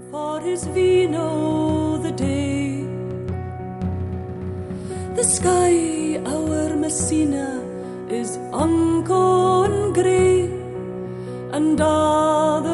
for his vino the day. The sky our Messina is unco and grey, and a' the